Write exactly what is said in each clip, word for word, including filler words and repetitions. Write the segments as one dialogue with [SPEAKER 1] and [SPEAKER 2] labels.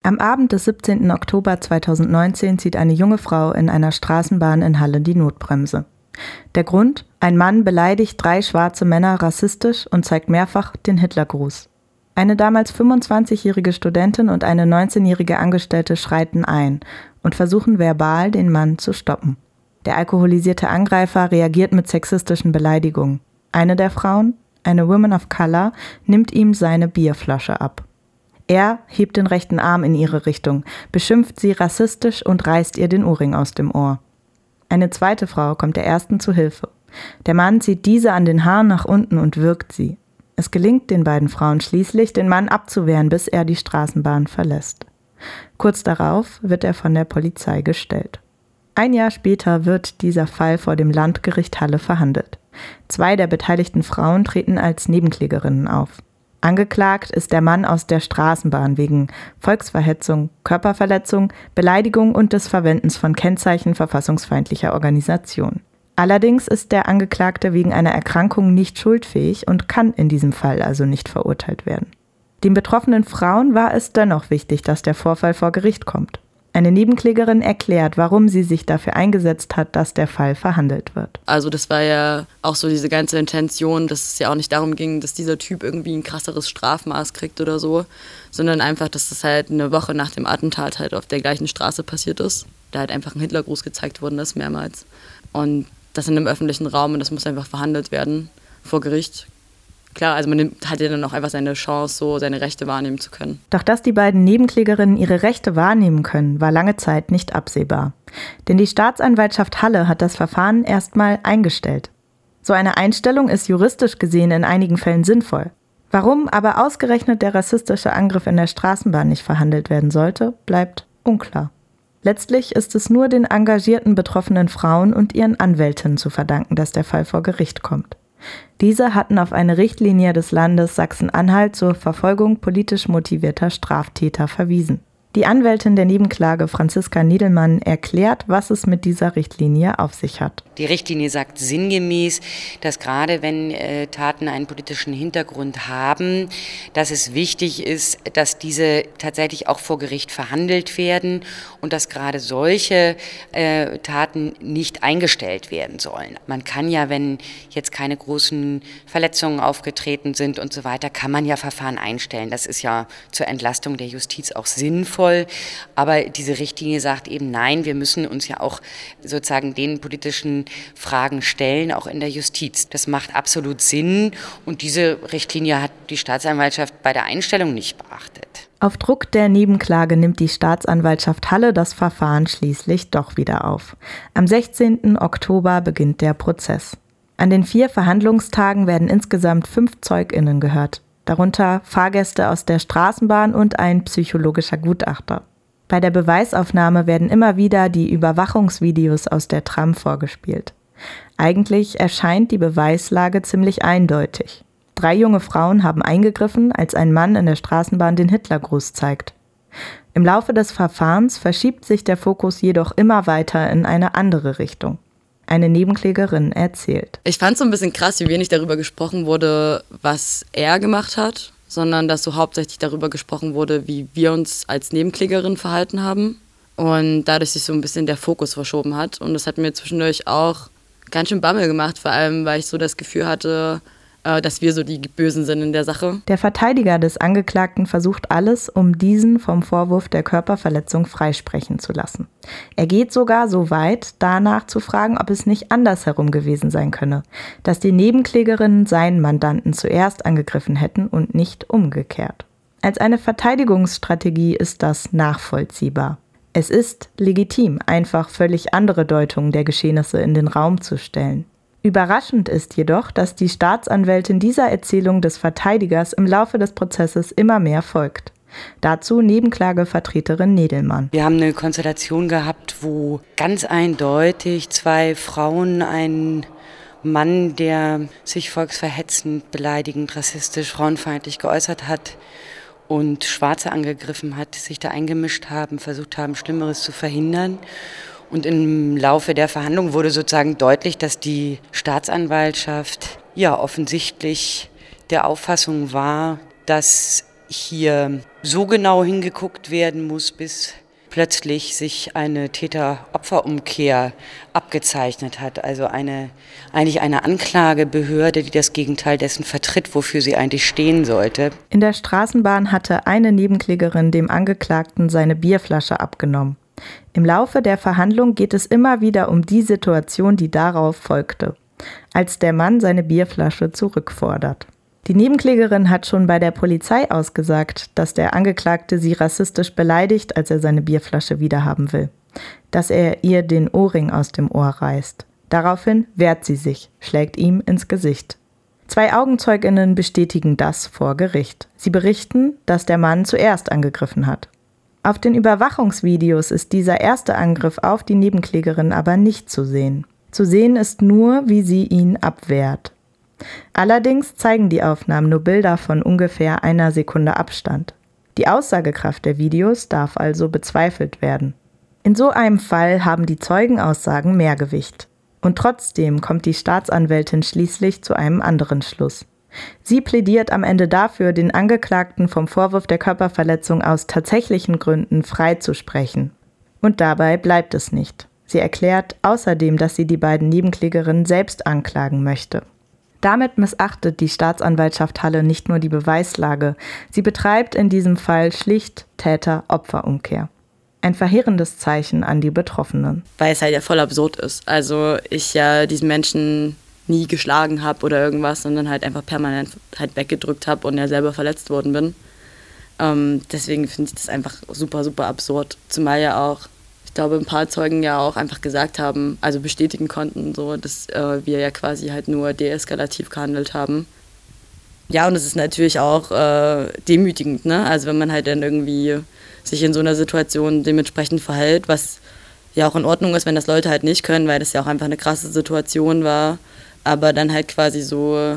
[SPEAKER 1] Am Abend des siebzehnten Oktober zweitausendneunzehn zieht eine junge Frau in einer Straßenbahn in Halle die Notbremse. Der Grund? Ein Mann beleidigt drei schwarze Männer rassistisch und zeigt mehrfach den Hitlergruß. Eine damals fünfundzwanzigjährige Studentin und eine neunzehnjährige Angestellte schreiten ein und versuchen verbal, den Mann zu stoppen. Der alkoholisierte Angreifer reagiert mit sexistischen Beleidigungen. Eine der Frauen, eine Woman of Color, nimmt ihm seine Bierflasche ab. Er hebt den rechten Arm in ihre Richtung, beschimpft sie rassistisch und reißt ihr den Ohrring aus dem Ohr. Eine zweite Frau kommt der ersten zu Hilfe. Der Mann zieht diese an den Haaren nach unten und würgt sie. Es gelingt den beiden Frauen schließlich, den Mann abzuwehren, bis er die Straßenbahn verlässt. Kurz darauf wird er von der Polizei gestellt. Ein Jahr später wird dieser Fall vor dem Landgericht Halle verhandelt. Zwei der beteiligten Frauen treten als Nebenklägerinnen auf. Angeklagt ist der Mann aus der Straßenbahn wegen Volksverhetzung, Körperverletzung, Beleidigung und des Verwendens von Kennzeichen verfassungsfeindlicher Organisation. Allerdings ist der Angeklagte wegen einer Erkrankung nicht schuldfähig und kann in diesem Fall also nicht verurteilt werden. Den betroffenen Frauen war es dennoch wichtig, dass der Vorfall vor Gericht kommt. Eine Nebenklägerin erklärt, warum sie sich dafür eingesetzt hat, dass der Fall verhandelt wird.
[SPEAKER 2] Also das war ja auch so diese ganze Intention, dass es ja auch nicht darum ging, dass dieser Typ irgendwie ein krasseres Strafmaß kriegt oder so, sondern einfach, dass das halt eine Woche nach dem Attentat halt auf der gleichen Straße passiert ist. Da halt einfach ein Hitlergruß gezeigt worden ist, mehrmals. Und das in einem öffentlichen Raum und das muss einfach verhandelt werden vor Gericht. Klar, also man nimmt, hat ja dann auch einfach seine Chance, so seine Rechte wahrnehmen zu können.
[SPEAKER 1] Doch dass die beiden Nebenklägerinnen ihre Rechte wahrnehmen können, war lange Zeit nicht absehbar. Denn die Staatsanwaltschaft Halle hat das Verfahren erstmal eingestellt. So eine Einstellung ist juristisch gesehen in einigen Fällen sinnvoll. Warum aber ausgerechnet der rassistische Angriff in der Straßenbahn nicht verhandelt werden sollte, bleibt unklar. Letztlich ist es nur den engagierten betroffenen Frauen und ihren Anwältinnen zu verdanken, dass der Fall vor Gericht kommt. Diese hatten auf eine Richtlinie des Landes Sachsen-Anhalt zur Verfolgung politisch motivierter Straftäter verwiesen. Die Anwältin der Nebenklage, Franziska Niedelmann, erklärt, was es mit dieser Richtlinie auf sich hat.
[SPEAKER 3] Die Richtlinie sagt sinngemäß, dass gerade wenn äh, Taten einen politischen Hintergrund haben, dass es wichtig ist, dass diese tatsächlich auch vor Gericht verhandelt werden und dass gerade solche äh, Taten nicht eingestellt werden sollen. Man kann ja, wenn jetzt keine großen Verletzungen aufgetreten sind und so weiter, kann man ja Verfahren einstellen. Das ist ja zur Entlastung der Justiz auch sinnvoll. Aber diese Richtlinie sagt eben, nein, wir müssen uns ja auch sozusagen den politischen Fragen stellen, auch in der Justiz. Das macht absolut Sinn und diese Richtlinie hat die Staatsanwaltschaft bei der Einstellung nicht beachtet.
[SPEAKER 1] Auf Druck der Nebenklage nimmt die Staatsanwaltschaft Halle das Verfahren schließlich doch wieder auf. Am sechzehnten Oktober beginnt der Prozess. An den vier Verhandlungstagen werden insgesamt fünf ZeugInnen gehört. Darunter Fahrgäste aus der Straßenbahn und ein psychologischer Gutachter. Bei der Beweisaufnahme werden immer wieder die Überwachungsvideos aus der Tram vorgespielt. Eigentlich erscheint die Beweislage ziemlich eindeutig. Drei junge Frauen haben eingegriffen, als ein Mann in der Straßenbahn den Hitlergruß zeigt. Im Laufe des Verfahrens verschiebt sich der Fokus jedoch immer weiter in eine andere Richtung. Eine Nebenklägerin erzählt.
[SPEAKER 2] Ich fand es so ein bisschen krass, wie wenig darüber gesprochen wurde, was er gemacht hat, sondern dass so hauptsächlich darüber gesprochen wurde, wie wir uns als Nebenklägerin verhalten haben. Und dadurch sich so ein bisschen der Fokus verschoben hat. Und das hat mir zwischendurch auch ganz schön Bammel gemacht, vor allem, weil ich so das Gefühl hatte, dass wir so die Bösen sind in der Sache.
[SPEAKER 1] Der Verteidiger des Angeklagten versucht alles, um diesen vom Vorwurf der Körperverletzung freisprechen zu lassen. Er geht sogar so weit, danach zu fragen, ob es nicht andersherum gewesen sein könne, dass die Nebenklägerinnen seinen Mandanten zuerst angegriffen hätten und nicht umgekehrt. Als eine Verteidigungsstrategie ist das nachvollziehbar. Es ist legitim, einfach völlig andere Deutungen der Geschehnisse in den Raum zu stellen. Überraschend ist jedoch, dass die Staatsanwältin dieser Erzählung des Verteidigers im Laufe des Prozesses immer mehr folgt. Dazu Nebenklagevertreterin Niedelmann.
[SPEAKER 3] Wir haben eine Konstellation gehabt, wo ganz eindeutig zwei Frauen, ein Mann, der sich volksverhetzend, beleidigend, rassistisch, frauenfeindlich geäußert hat und Schwarze angegriffen hat, sich da eingemischt haben, versucht haben, Schlimmeres zu verhindern. Und im Laufe der Verhandlung wurde sozusagen deutlich, dass die Staatsanwaltschaft ja offensichtlich der Auffassung war, dass hier so genau hingeguckt werden muss, bis plötzlich sich eine Täter-Opfer-Umkehr abgezeichnet hat. Also eine, eigentlich eine Anklagebehörde, die das Gegenteil dessen vertritt, wofür sie eigentlich stehen sollte.
[SPEAKER 1] In der Straßenbahn hatte eine Nebenklägerin dem Angeklagten seine Bierflasche abgenommen. Im Laufe der Verhandlung geht es immer wieder um die Situation, die darauf folgte, als der Mann seine Bierflasche zurückfordert. Die Nebenklägerin hat schon bei der Polizei ausgesagt, dass der Angeklagte sie rassistisch beleidigt, als er seine Bierflasche wiederhaben will. Dass er ihr den Ohrring aus dem Ohr reißt. Daraufhin wehrt sie sich, schlägt ihm ins Gesicht. Zwei AugenzeugInnen bestätigen das vor Gericht. Sie berichten, dass der Mann zuerst angegriffen hat. Auf den Überwachungsvideos ist dieser erste Angriff auf die Nebenklägerin aber nicht zu sehen. Zu sehen ist nur, wie sie ihn abwehrt. Allerdings zeigen die Aufnahmen nur Bilder von ungefähr einer Sekunde Abstand. Die Aussagekraft der Videos darf also bezweifelt werden. In so einem Fall haben die Zeugenaussagen mehr Gewicht. Und trotzdem kommt die Staatsanwältin schließlich zu einem anderen Schluss. Sie plädiert am Ende dafür, den Angeklagten vom Vorwurf der Körperverletzung aus tatsächlichen Gründen freizusprechen. Und dabei bleibt es nicht. Sie erklärt außerdem, dass sie die beiden Nebenklägerinnen selbst anklagen möchte. Damit missachtet die Staatsanwaltschaft Halle nicht nur die Beweislage, sie betreibt in diesem Fall schlicht Täter-Opfer-Umkehr. Ein verheerendes Zeichen an die Betroffenen.
[SPEAKER 2] Weil es halt ja voll absurd ist. Also ich ja diesen Menschen nie geschlagen habe oder irgendwas, sondern halt einfach permanent halt weggedrückt habe und ja selber verletzt worden bin. Ähm, deswegen finde ich das einfach super, super absurd. Zumal ja auch, ich glaube, ein paar Zeugen ja auch einfach gesagt haben, also bestätigen konnten, so, dass äh, wir ja quasi halt nur deeskalativ gehandelt haben. Ja, und es ist natürlich auch äh, demütigend, ne? Also wenn man halt dann irgendwie sich in so einer Situation dementsprechend verhält, was ja auch in Ordnung ist, wenn das Leute halt nicht können, weil das ja auch einfach eine krasse Situation war, aber dann halt quasi so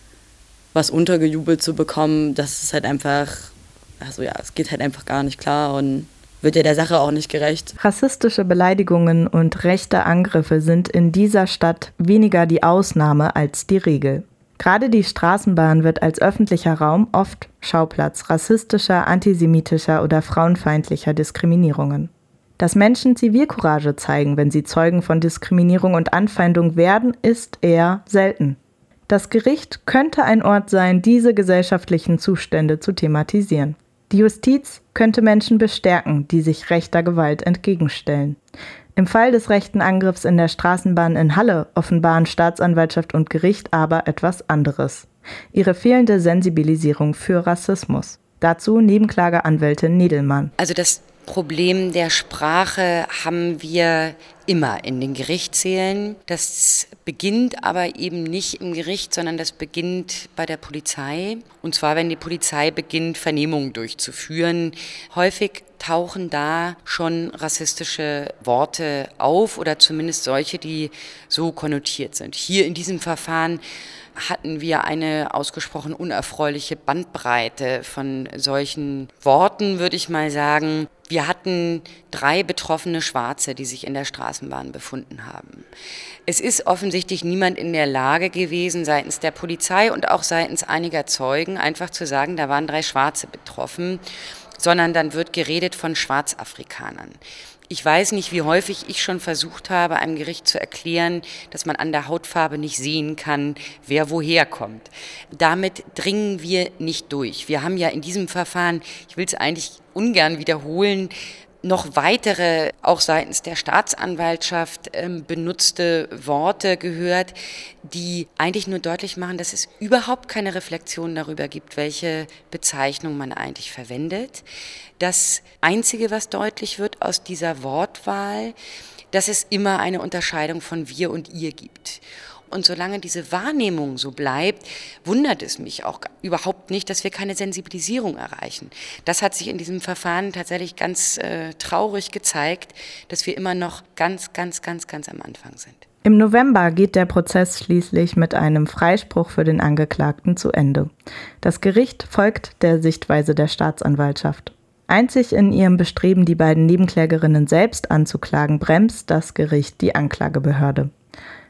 [SPEAKER 2] was untergejubelt zu bekommen, das ist halt einfach, also ja, es geht halt einfach gar nicht klar und wird ja der Sache auch nicht gerecht.
[SPEAKER 1] Rassistische Beleidigungen und rechte Angriffe sind in dieser Stadt weniger die Ausnahme als die Regel. Gerade die Straßenbahn wird als öffentlicher Raum oft Schauplatz rassistischer, antisemitischer oder frauenfeindlicher Diskriminierungen. Dass Menschen Zivilcourage zeigen, wenn sie Zeugen von Diskriminierung und Anfeindung werden, ist eher selten. Das Gericht könnte ein Ort sein, diese gesellschaftlichen Zustände zu thematisieren. Die Justiz könnte Menschen bestärken, die sich rechter Gewalt entgegenstellen. Im Fall des rechten Angriffs in der Straßenbahn in Halle offenbaren Staatsanwaltschaft und Gericht aber etwas anderes: ihre fehlende Sensibilisierung für Rassismus. Dazu Nebenklageanwältin Nedelmann.
[SPEAKER 3] Also das Problem der Sprache haben wir immer in den Gerichtssälen. Das beginnt aber eben nicht im Gericht, sondern das beginnt bei der Polizei. Und zwar, wenn die Polizei beginnt, Vernehmungen durchzuführen. Häufig tauchen da schon rassistische Worte auf oder zumindest solche, die so konnotiert sind. Hier in diesem Verfahren hatten wir eine ausgesprochen unerfreuliche Bandbreite von solchen Worten, würde ich mal sagen. Wir hatten drei betroffene Schwarze, die sich in der Straßenbahn befunden haben. Es ist offensichtlich niemand in der Lage gewesen, seitens der Polizei und auch seitens einiger Zeugen einfach zu sagen, da waren drei Schwarze betroffen, sondern dann wird geredet von Schwarzafrikanern. Ich weiß nicht, wie häufig ich schon versucht habe, einem Gericht zu erklären, dass man an der Hautfarbe nicht sehen kann, wer woher kommt. Damit dringen wir nicht durch. Wir haben ja in diesem Verfahren, ich will es eigentlich ungern wiederholen, noch weitere, auch seitens der Staatsanwaltschaft ähm, benutzte Worte gehört, die eigentlich nur deutlich machen, dass es überhaupt keine Reflexion darüber gibt, welche Bezeichnung man eigentlich verwendet. Das Einzige, was deutlich wird aus dieser Wortwahl, dass es immer eine Unterscheidung von wir und ihr gibt. Und solange diese Wahrnehmung so bleibt, wundert es mich auch überhaupt nicht, dass wir keine Sensibilisierung erreichen. Das hat sich in diesem Verfahren tatsächlich ganz äh, traurig gezeigt, dass wir immer noch ganz, ganz, ganz, ganz am Anfang sind.
[SPEAKER 1] Im November geht der Prozess schließlich mit einem Freispruch für den Angeklagten zu Ende. Das Gericht folgt der Sichtweise der Staatsanwaltschaft. Einzig in ihrem Bestreben, die beiden Nebenklägerinnen selbst anzuklagen, bremst das Gericht die Anklagebehörde.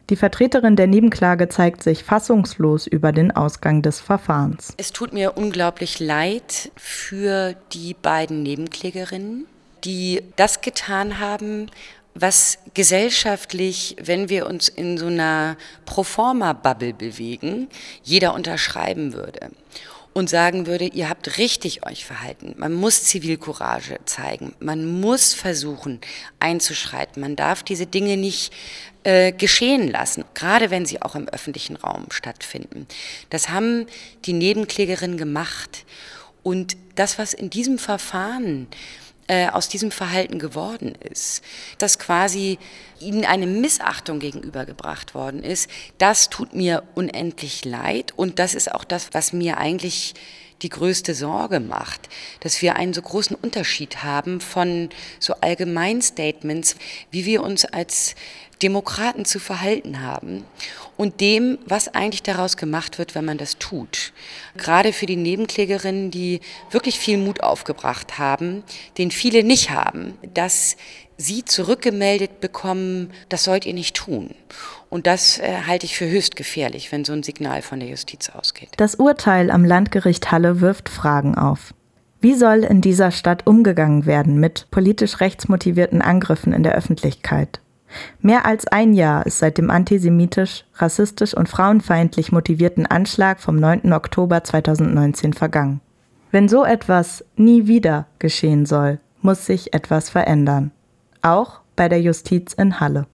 [SPEAKER 1] Die Vertreterin der Nebenklage zeigt sich fassungslos über den Ausgang des Verfahrens.
[SPEAKER 3] Es tut mir unglaublich leid für die beiden Nebenklägerinnen, die das getan haben, was gesellschaftlich, wenn wir uns in so einer Proforma-Bubble bewegen, jeder unterschreiben würde und sagen würde, ihr habt richtig euch verhalten. Man muss Zivilcourage zeigen, man muss versuchen einzuschreiten, man darf diese Dinge nicht äh, geschehen lassen, gerade wenn sie auch im öffentlichen Raum stattfinden. Das haben die Nebenklägerinnen gemacht und das, was in diesem Verfahren Äh, aus diesem Verhalten geworden ist, dass quasi ihnen eine Missachtung gegenübergebracht worden ist, das tut mir unendlich leid und das ist auch das, was mir eigentlich die größte Sorge macht, dass wir einen so großen Unterschied haben von so Allgemeinstatements, wie wir uns als Demokraten zu verhalten haben und dem, was eigentlich daraus gemacht wird, wenn man das tut. Gerade für die Nebenklägerinnen, die wirklich viel Mut aufgebracht haben, den viele nicht haben, dass sie zurückgemeldet bekommen, das sollt ihr nicht tun. Und das äh, halte ich für höchst gefährlich, wenn so ein Signal von der Justiz ausgeht.
[SPEAKER 1] Das Urteil am Landgericht Halle wirft Fragen auf. Wie soll in dieser Stadt umgegangen werden mit politisch rechtsmotivierten Angriffen in der Öffentlichkeit? Mehr als ein Jahr ist seit dem antisemitisch, rassistisch und frauenfeindlich motivierten Anschlag vom neunten Oktober zweitausendneunzehn vergangen. Wenn so etwas nie wieder geschehen soll, muss sich etwas verändern. Auch bei der Justiz in Halle.